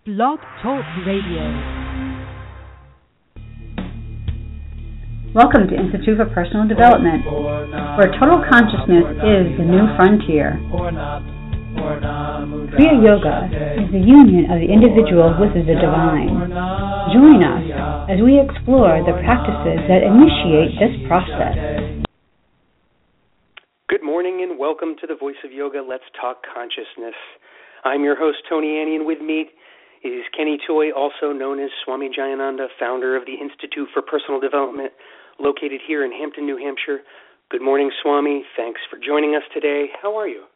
Blog Talk Radio. Welcome to Institute for Personal Development, where total consciousness is the new frontier. Kriya Yoga is the union of the individual with the divine. Join us as we explore the practices that initiate this process. Good morning and welcome to the Voice of Yoga, Let's Talk Consciousness. I'm your host, Tony Annie, and with me is Kenny Choi, also known as Swami Jayananda, founder of the Institute for Personal Development, located here in Hampton, New Hampshire. Good morning, Swami. Thanks for joining us today. How are you?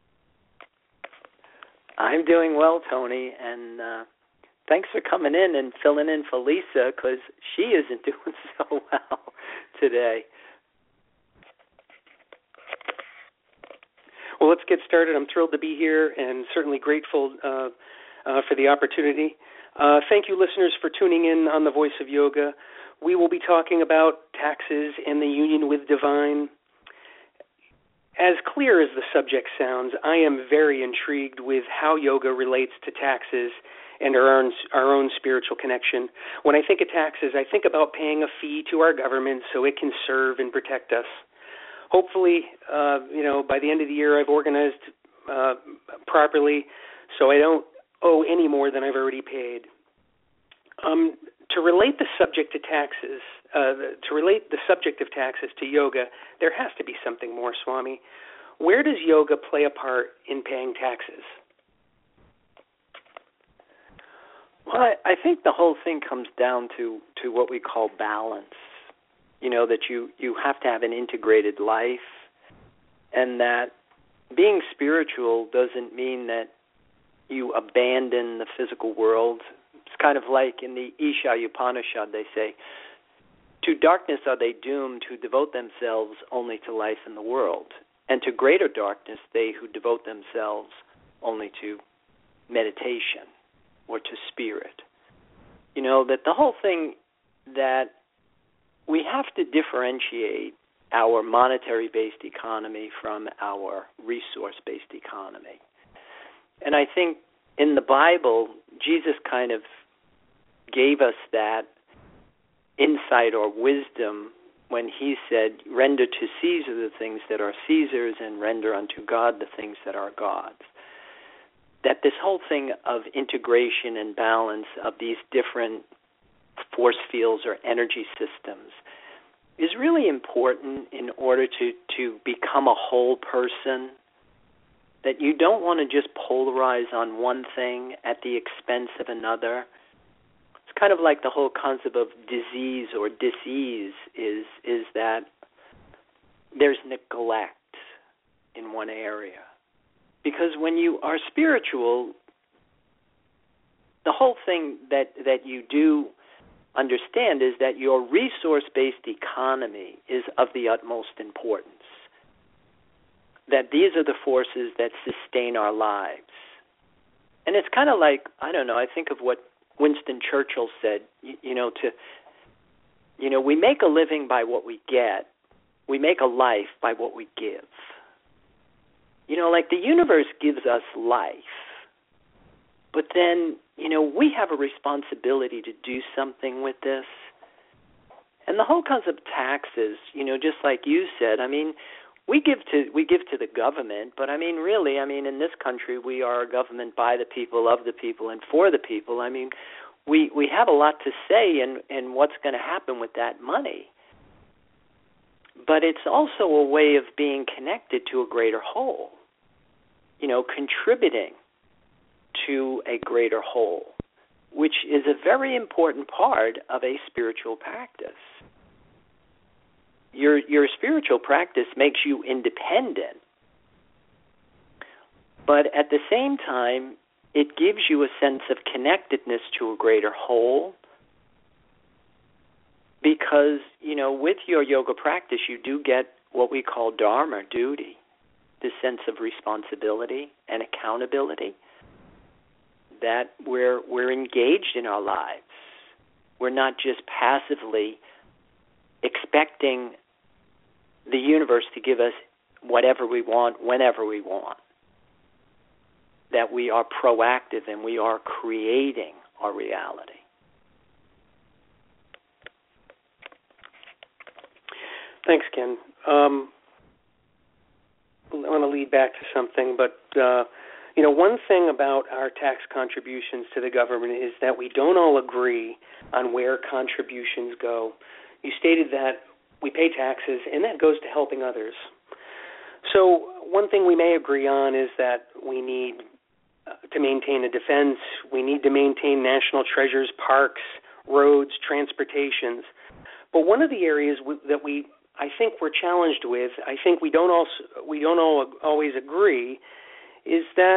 I'm doing well, Tony, and thanks for coming in and filling in for Lisa, because she isn't doing so well today. Well, let's get started. I'm thrilled to be here and certainly grateful for the opportunity. Thank you, listeners, for tuning in on the Voice of Yoga. We will be talking about taxes and the union with divine. As clear as the subject sounds, I am very intrigued with how yoga relates to taxes and our own spiritual connection. When I think of taxes, I think about paying a fee to our government so it can serve and protect us. Hopefully, by the end of the year, I've organized properly so I don't owe any more than I've already paid. To relate the subject of taxes to yoga, there has to be something more, Swami. Where does yoga play a part in paying taxes? Well, I think the whole thing comes down to what we call balance. You know, that you have to have an integrated life, and that being spiritual doesn't mean that you abandon the physical world. It's kind of like in the Isha Upanishad, they say, to darkness are they doomed who devote themselves only to life in the world, and to greater darkness they who devote themselves only to meditation or to spirit. You know, that the whole thing that we have to differentiate our monetary-based economy from our resource-based economy. And I think in the Bible, Jesus kind of gave us that insight or wisdom when he said, render to Caesar the things that are Caesar's and render unto God the things that are God's. That this whole thing of integration and balance of these different force fields or energy systems is really important in order to become a whole person, that you don't want to just polarize on one thing at the expense of another. It's kind of like the whole concept of disease or dis-ease is that there's neglect in one area. Because when you are spiritual, the whole thing that you do understand is that your resource-based economy is of the utmost importance. That these are the forces that sustain our lives. And it's kind of like, I don't know, I think of what Winston Churchill said, we make a living by what we get. We make a life by what we give. Like the universe gives us life. But then, we have a responsibility to do something with this. And the whole concept of taxes, just like you said, we give to the government, but really, in this country, we are a government by the people, of the people, and for the people. We have a lot to say in what's going to happen with that money. But it's also a way of being connected to a greater whole, contributing to a greater whole, which is a very important part of a spiritual practice. Your spiritual practice makes you independent, but at the same time, it gives you a sense of connectedness to a greater whole, because, with your yoga practice, you do get what we call dharma, duty, this sense of responsibility and accountability, that we're engaged in our lives. We're not just passively expecting the universe to give us whatever we want, whenever we want. that we are proactive and we are creating our reality. Thanks, Ken. I want to lead back to something, but one thing about our tax contributions to the government is that we don't all agree on where contributions go. You stated that we pay taxes, and that goes to helping others. So one thing we may agree on is that we need to maintain a defense. We need to maintain national treasures, parks, roads, transportations. But one of the areas that I think we're challenged with, I think we don't all always agree, is that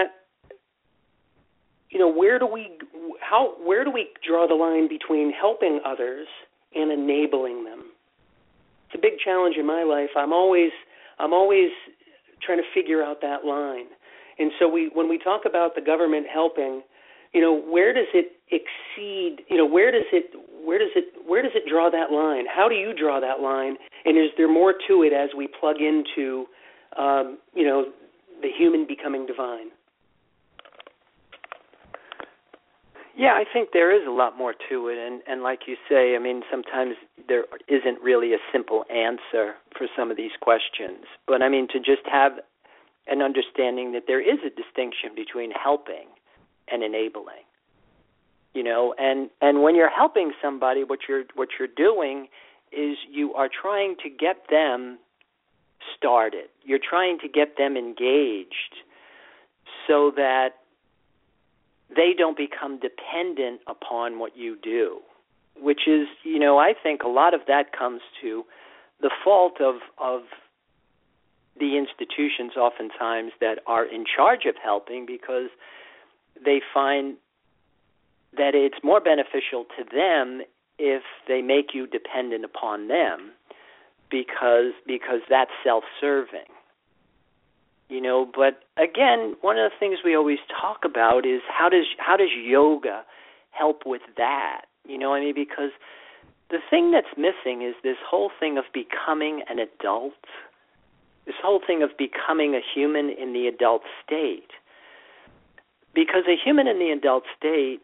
where do we draw the line between helping others and enabling them? It's a big challenge in my life. I'm always trying to figure out that line. And so when we talk about the government helping, where does it exceed? Where does it draw that line? How do you draw that line? And is there more to it as we plug into the human becoming divine? Yeah, I think there is a lot more to it, and like you say, I mean, sometimes there isn't really a simple answer for some of these questions. But I mean, to just have an understanding that there is a distinction between helping and enabling. And when you're helping somebody, what you're doing is you are trying to get them started. You're trying to get them engaged so that they don't become dependent upon what you do, which is, I think a lot of that comes to the fault of the institutions oftentimes that are in charge of helping, because they find that it's more beneficial to them if they make you dependent upon them, because that's self-serving. But again, one of the things we always talk about is how does yoga help with that? Because the thing that's missing is this whole thing of becoming an adult, this whole thing of becoming a human in the adult state. Because a human in the adult state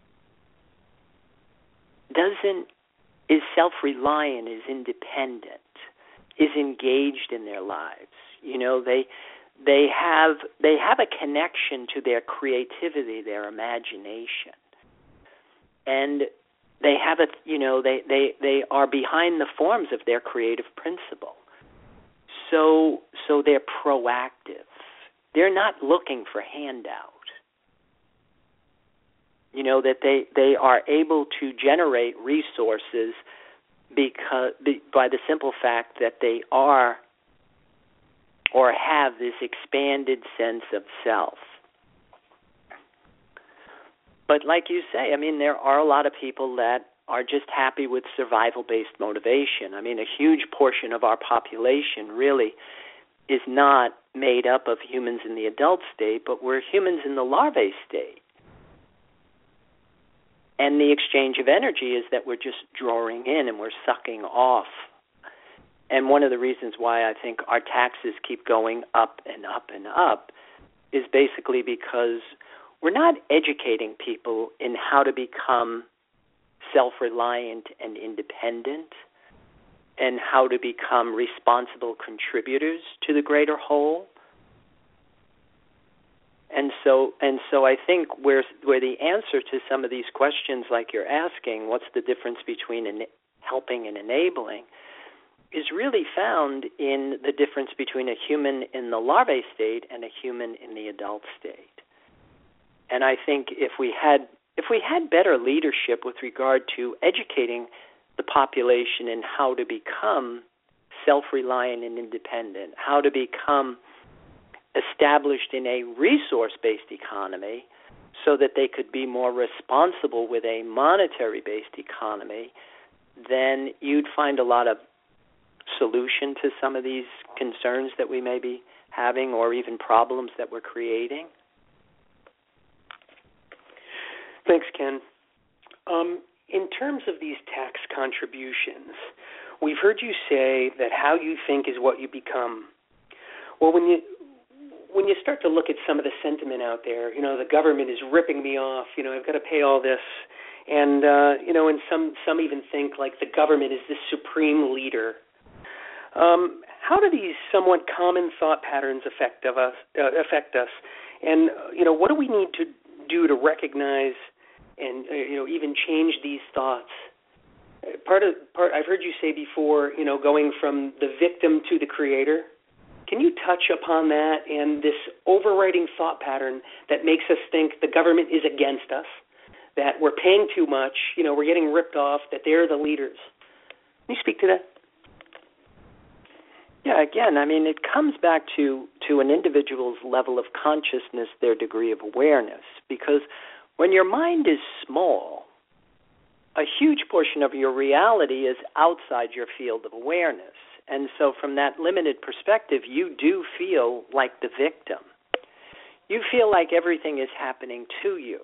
is self-reliant, is independent, is engaged in their lives. They have a connection to their creativity, their imagination, and they have they are behind the forms of their creative principle. So they're proactive. They're not looking for handout. That they are able to generate resources by the simple fact that they are or have this expanded sense of self. But like you say, there are a lot of people that are just happy with survival-based motivation. A huge portion of our population really is not made up of humans in the adult state, but we're humans in the larvae state. And the exchange of energy is that we're just drawing in and we're sucking off. And one of the reasons why I think our taxes keep going up and up and up is basically because we're not educating people in how to become self-reliant and independent and how to become responsible contributors to the greater whole. And so I think where the answer to some of these questions like you're asking, what's the difference between helping and enabling, is really found in the difference between a human in the larvae state and a human in the adult state. And I think if we had better leadership with regard to educating the population in how to become self-reliant and independent, how to become established in a resource-based economy so that they could be more responsible with a monetary-based economy, then you'd find a lot of solution to some of these concerns that we may be having or even problems that we're creating. Thanks, Ken. In terms of these tax contributions, we've heard you say that how you think is what you become. Well, when you start to look at some of the sentiment out there, the government is ripping me off. I've got to pay all this, and and some even think like the government is the supreme leader. How do these somewhat common thought patterns affect us? And what do we need to do to recognize and even change these thoughts? I've heard you say before, going from the victim to the creator. Can you touch upon that and this overriding thought pattern that makes us think the government is against us, that we're paying too much, we're getting ripped off, that they're the leaders? Can you speak to that? Yeah, again, it comes back to an individual's level of consciousness, their degree of awareness, because when your mind is small, a huge portion of your reality is outside your field of awareness. And so from that limited perspective, you do feel like the victim. You feel like everything is happening to you.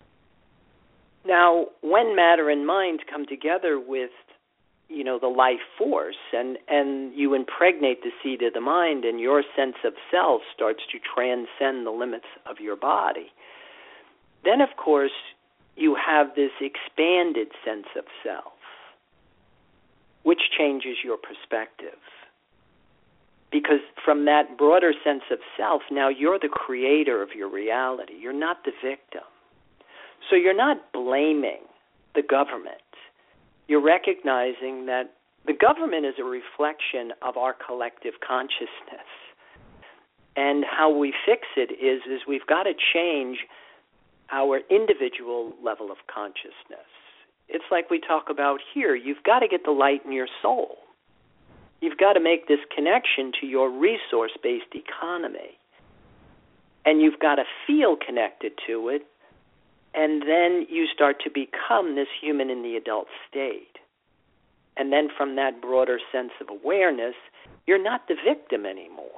Now, when matter and mind come together with, the life force, and you impregnate the seed of the mind, and your sense of self starts to transcend the limits of your body, then, of course, you have this expanded sense of self, which changes your perspective. Because from that broader sense of self, now you're the creator of your reality. You're not the victim. So you're not blaming the government. You're recognizing that the government is a reflection of our collective consciousness. And how we fix it is we've got to change our individual level of consciousness. It's like we talk about here. You've got to get the light in your soul. You've got to make this connection to your resource-based economy. And you've got to feel connected to it, and then you start to become this human in the adult state. And then from that broader sense of awareness, you're not the victim anymore,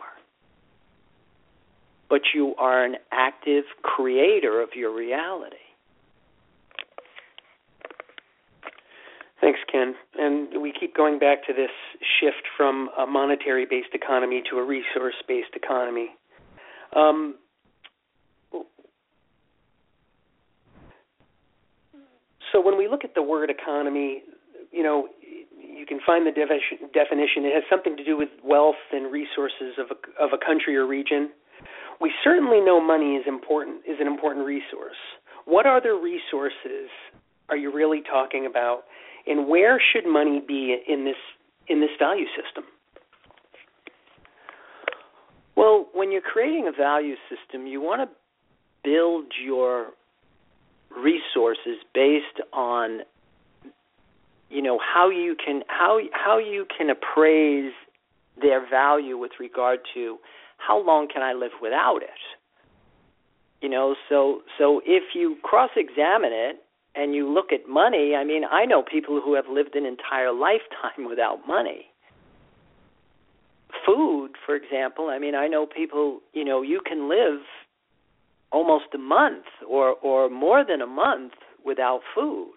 but you are an active creator of your reality. Thanks, Ken. And we keep going back to this shift from a monetary-based economy to a resource-based economy. So when we look at the word economy, you can find the definition. It has something to do with wealth and resources of a country or region. We certainly know money is an important resource. What other resources are you really talking about, and where should money be in this value system? Well, when you're creating a value system, you want to build your resources based on how you can appraise their value with regard to how long can I live without it. So if you cross-examine it and you look at money, I know people who have lived an entire lifetime without money. Food, for example, I know people, you can live almost a month or more than a month without food.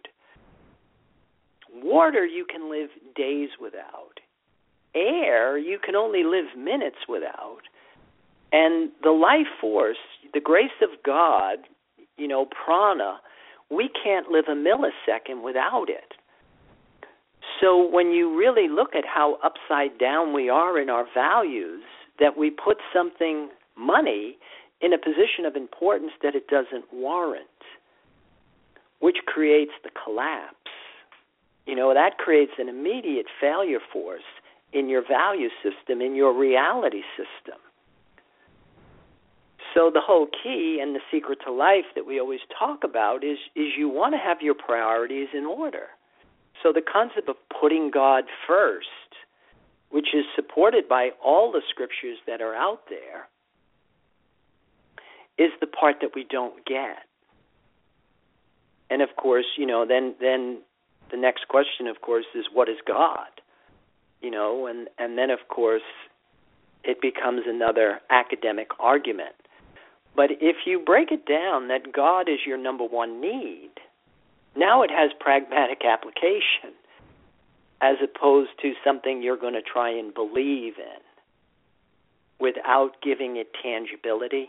Water you can live days without. Air you can only live minutes without. And the life force, the grace of God, prana, we can't live a millisecond without it. So when you really look at how upside down we are in our values, that we put something, money, in a position of importance that it doesn't warrant, which creates the collapse. That creates an immediate failure force in your value system, in your reality system. So the whole key and the secret to life that we always talk about is you want to have your priorities in order. So the concept of putting God first, which is supported by all the scriptures that are out there, is the part that we don't get. And of course, then the next question, of course, is what is God? And then, of course, it becomes another academic argument. But if you break it down that God is your number one need, now it has pragmatic application as opposed to something you're going to try and believe in. without giving it tangibility?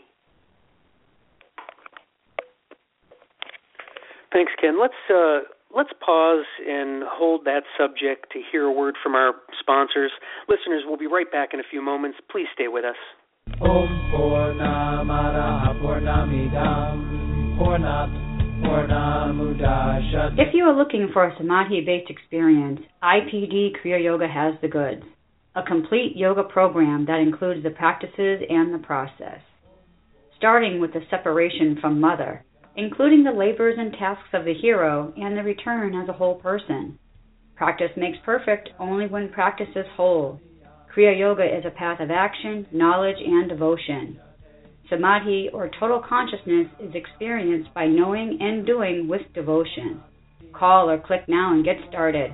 Thanks, Ken. Let's pause and hold that subject to hear a word from our sponsors. Listeners, we'll be right back in a few moments. Please stay with us. Om Purnamada Purnamidam Purnamudachyate. If you are looking for a Samadhi-based experience, IPD Kriya Yoga has the goods. A complete yoga program that includes the practices and the process. Starting with the separation from mother, including the labors and tasks of the hero and the return as a whole person. Practice makes perfect only when practice is whole. Kriya Yoga is a path of action, knowledge, and devotion. Samadhi, or total consciousness, is experienced by knowing and doing with devotion. Call or click now and get started.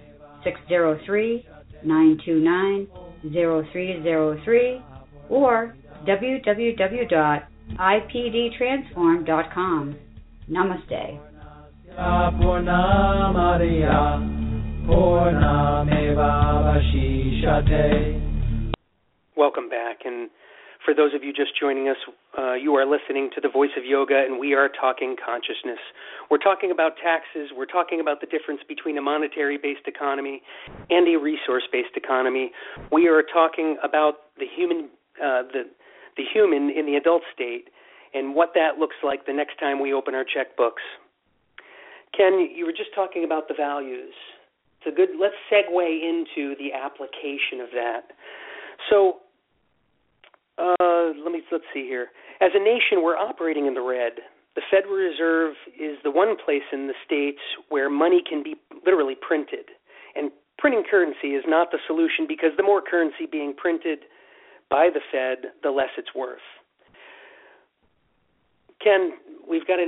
603-929-0303 or www.ipdtransform.com. Namaste. Welcome back. And for those of you just joining us, you are listening to The Voice of Yoga, and we are talking consciousness. We're talking about taxes. We're talking about the difference between a monetary-based economy and a resource-based economy. We are talking about the human in the adult state and what that looks like the next time we open our checkbooks. Ken, you were just talking about the values. Let's segue into the application of that. So, let's see here. As a nation, we're operating in the red. The Federal Reserve is the one place in the states where money can be literally printed. And printing currency is not the solution, because the more currency being printed by the Fed, the less it's worth. Ken, we've got an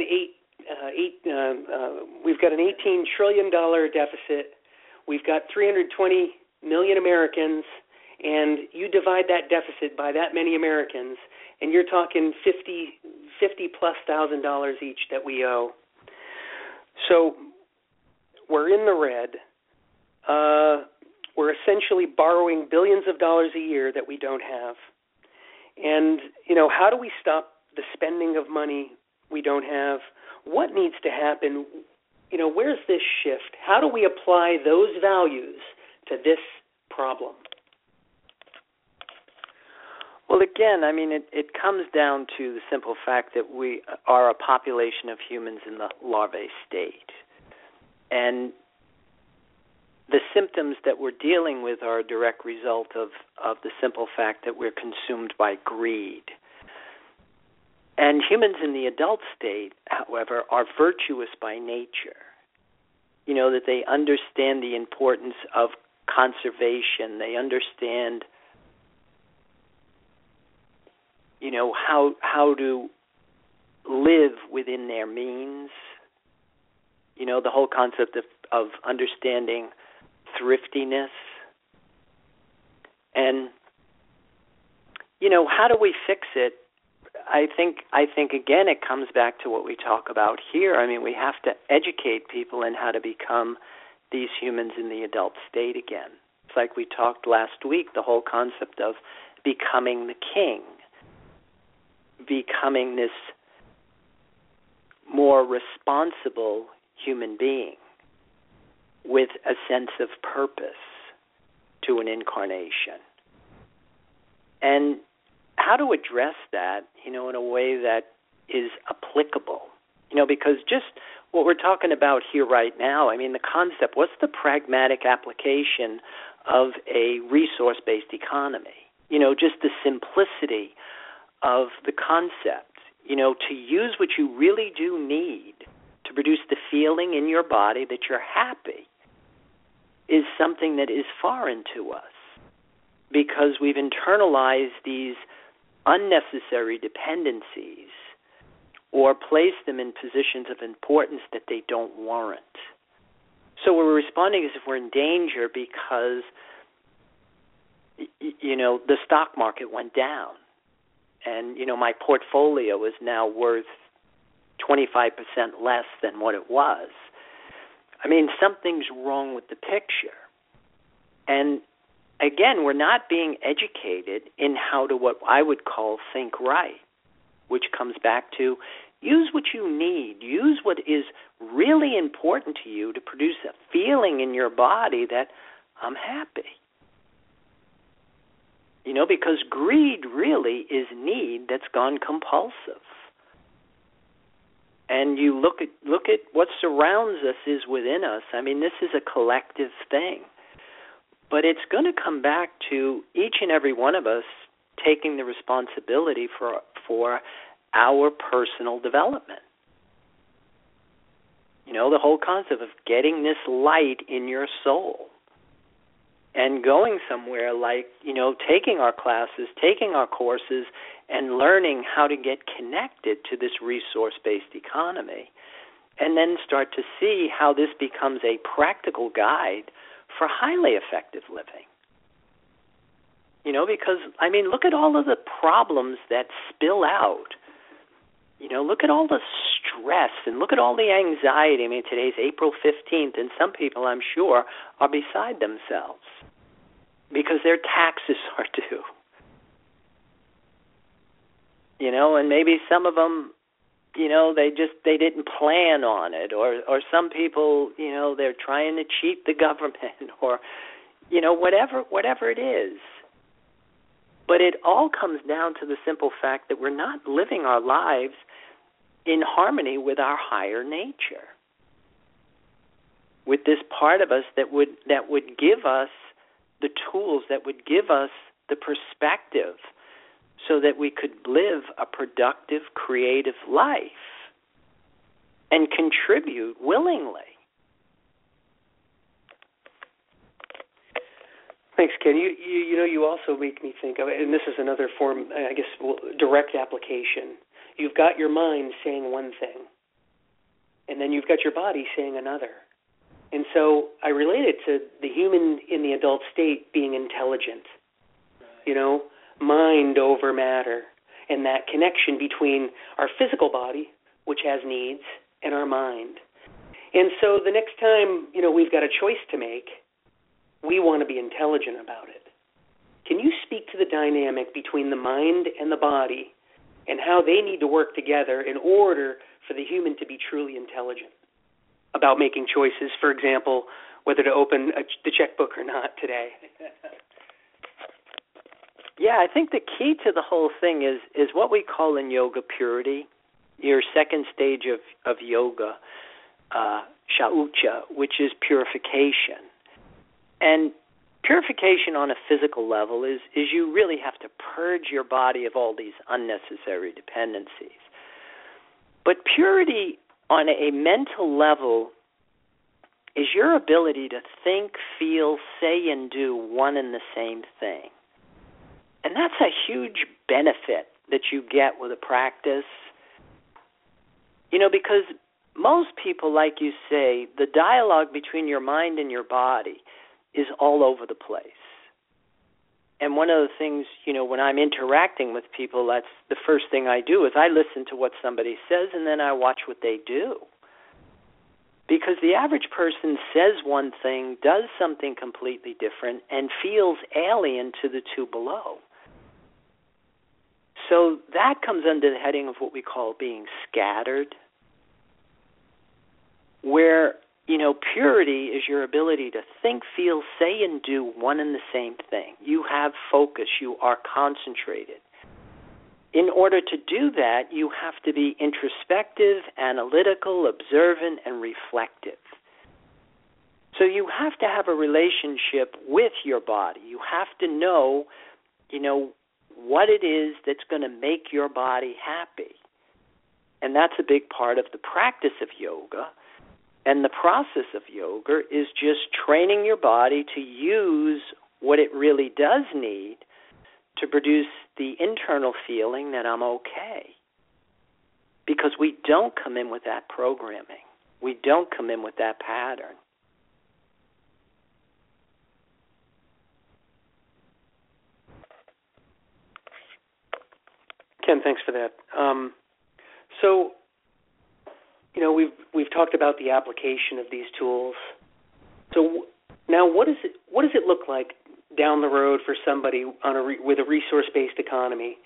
$18 trillion deficit. We've got 320 million Americans, and you divide that deficit by that many Americans, and you're talking $50,000+ each that we owe. So we're in the red. We're essentially borrowing billions of dollars a year that we don't have. And, how do we stop the spending of money we don't have? What needs to happen? Where's this shift? How do we apply those values to this problem? Well, again, it comes down to the simple fact that we are a population of humans in the larvae state. And the symptoms that we're dealing with are a direct result of the simple fact that we're consumed by greed. And humans in the adult state, however, are virtuous by nature. That they understand the importance of conservation. They understand, how to live within their means. The whole concept of understanding thriftiness. And, how do we fix it? I think again it comes back to what we talk about here. We have to educate people in how to become these humans in the adult state again. It's like we talked last week, the whole concept of becoming the king, becoming this more responsible human being with a sense of purpose to an incarnation. And how to address that, in a way that is applicable, because just what we're talking about here right now, the concept, what's the pragmatic application of a resource-based economy? Just the simplicity of the concept, to use what you really do need to produce the feeling in your body that you're happy is something that is foreign to us, because we've internalized these unnecessary dependencies or placed them in positions of importance that they don't warrant. So we're responding as if we're in danger because, the stock market went down and, my portfolio is now worth 25% less than what it was. Something's wrong with the picture. And again, we're not being educated in how to what I would call think right, which comes back to use what you need. Use what is really important to you to produce a feeling in your body that I'm happy. Because greed really is need that's gone compulsive. And you look at what surrounds us is within us. I mean, this is a collective thing. But it's going to come back to each and every one of us taking the responsibility for our personal development. The whole concept of getting this light in your soul and going somewhere like, taking our classes, taking our courses, and learning how to get connected to this resource-based economy, and then start to see how this becomes a practical guide for highly effective living. Because, look at all of the problems that spill out. Look at all the stress and look at all the anxiety. Today's April 15th, and some people, I'm sure, are beside themselves because their taxes are due. And maybe some of them, they didn't plan on it, or some people, they're trying to cheat the government, or, whatever it is. But it all comes down to the simple fact that we're not living our lives in harmony with our higher nature, with this part of us that would give us the tools, that would give us the perspective, so that we could live a productive, creative life and contribute willingly. Thanks, Ken. You also make me think of it, and this is another form, I guess, direct application. You've got your mind saying one thing, and then you've got your body saying another. And so I relate it to the human in the adult state being intelligent, mind over matter, and that connection between our physical body, which has needs, and our mind. And so the next time, we've got a choice to make, we want to be intelligent about it. Can you speak to the dynamic between the mind and the body and how they need to work together in order for the human to be truly intelligent about making choices, for example, whether to open the checkbook or not today? Yeah, I think the key to the whole thing is what we call in yoga purity, your second stage of yoga, shaucha, which is purification. And purification on a physical level is you really have to purge your body of all these unnecessary dependencies. But purity on a mental level is your ability to think, feel, say, and do one and the same thing. And that's a huge benefit that you get with a practice. Because most people, like you say, the dialogue between your mind and your body is all over the place. And one of the things, when I'm interacting with people, that's the first thing I do is I listen to what somebody says and then I watch what they do. Because the average person says one thing, does something completely different, and feels alien to the two below. So that comes under the heading of what we call being scattered, where, purity is your ability to think, feel, say, and do one and the same thing. You have focus. You are concentrated. In order to do that, you have to be introspective, analytical, observant, and reflective. So you have to have a relationship with your body. You have to know, what it is that's going to make your body happy. And that's a big part of the practice of yoga. And the process of yoga is just training your body to use what it really does need to produce the internal feeling that I'm okay. Because we don't come in with that programming. We don't come in with that pattern. Ken, thanks for that. So, we've talked about the application of these tools. So now, what does it look like down the road for somebody with a resource-based economy,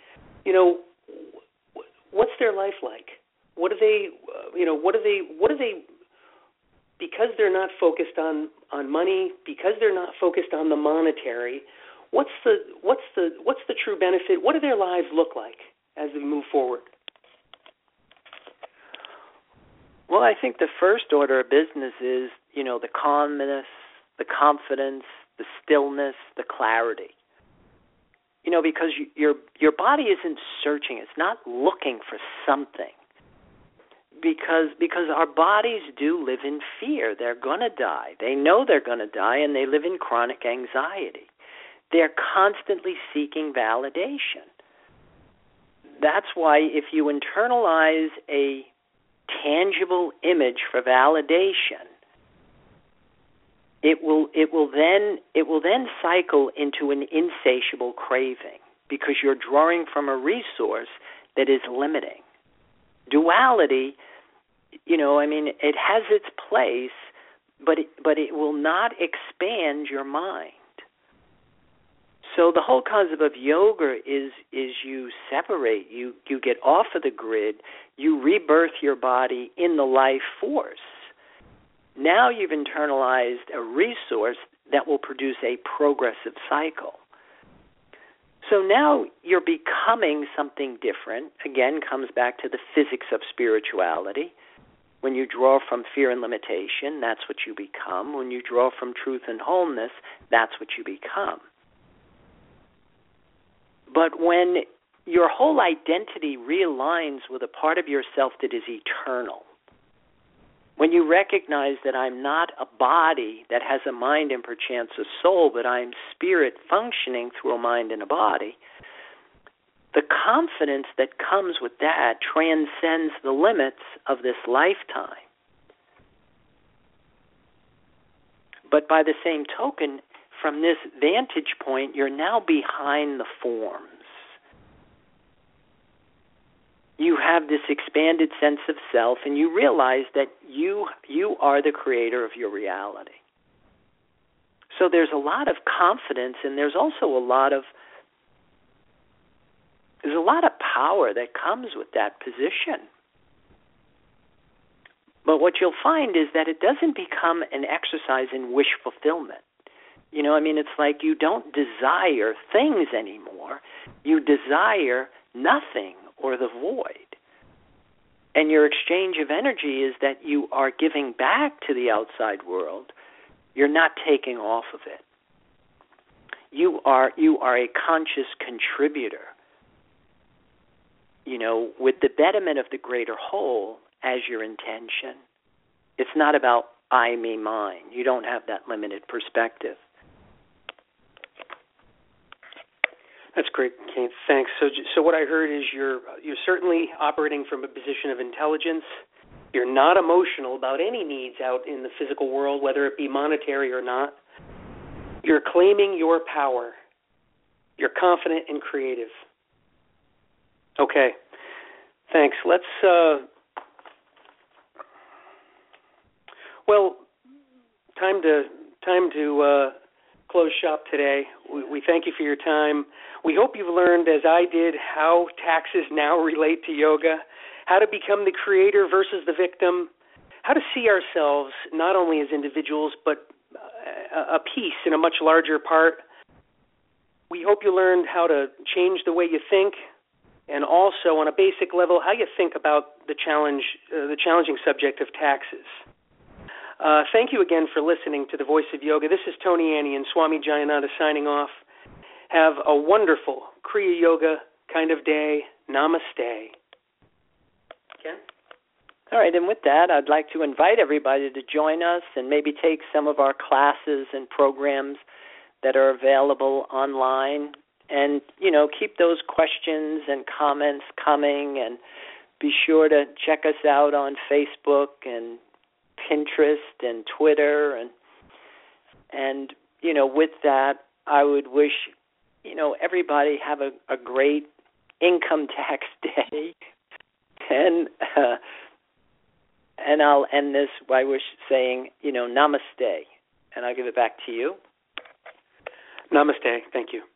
what's their life like? What do they, because they're not focused on money, because they're not focused on the monetary, what's the true benefit? What do their lives look like as we move forward? Well, I think the first order of business is, the calmness, the confidence, the stillness, the clarity. Because your body isn't searching, it's not looking for something. Because our bodies do live in fear. They're going to die. They know they're going to die, and they live in chronic anxiety. They're constantly seeking validation. That's why if you internalize a tangible image for validation, it will then cycle into an insatiable craving because you're drawing from a resource that is limiting. Duality, it has its place, but it will not expand your mind. So the whole concept of yoga is you separate, you get off of the grid, you rebirth your body in the life force. Now you've internalized a resource that will produce a progressive cycle. So now you're becoming something different. Again, comes back to the physics of spirituality. When you draw from fear and limitation, that's what you become. When you draw from truth and wholeness, that's what you become. But when your whole identity realigns with a part of yourself that is eternal, when you recognize that I'm not a body that has a mind and perchance a soul, but I'm spirit functioning through a mind and a body, the confidence that comes with that transcends the limits of this lifetime. But by the same token, from this vantage point, you're now behind the forms. You have this expanded sense of self, and you realize that you are the creator of your reality. So there's a lot of confidence, and there's also a lot of power that comes with that position. But what you'll find is that it doesn't become an exercise in wish fulfillment. It's like you don't desire things anymore. You desire nothing or the void. And your exchange of energy is that you are giving back to the outside world. You're not taking off of it. You are a conscious contributor, with the betterment of the greater whole as your intention. It's not about I, me, mine. You don't have that limited perspective. That's great, Keith. Thanks. So what I heard is you're certainly operating from a position of intelligence. You're not emotional about any needs out in the physical world, whether it be monetary or not. You're claiming your power. You're confident and creative. Okay. Thanks. Let's time to close shop today. We thank you for your time. We hope you've learned, as I did, how taxes now relate to yoga, how to become the creator versus the victim, how to see ourselves not only as individuals but a piece in a much larger part. We hope you learned how to change the way you think, and also on a basic level, how you think about the challenging subject of taxes. Thank you again for listening to The Voice of Yoga. This is Tony Annie and Swami Jayananda signing off. Have a wonderful Kriya Yoga kind of day. Namaste. Ken? All right, and with that, I'd like to invite everybody to join us and maybe take some of our classes and programs that are available online. And, keep those questions and comments coming, and be sure to check us out on Facebook and Pinterest and Twitter, and with that, I would wish everybody have a great income tax day, and I'll end this by saying namaste, and I'll give it back to you. Namaste. Thank you.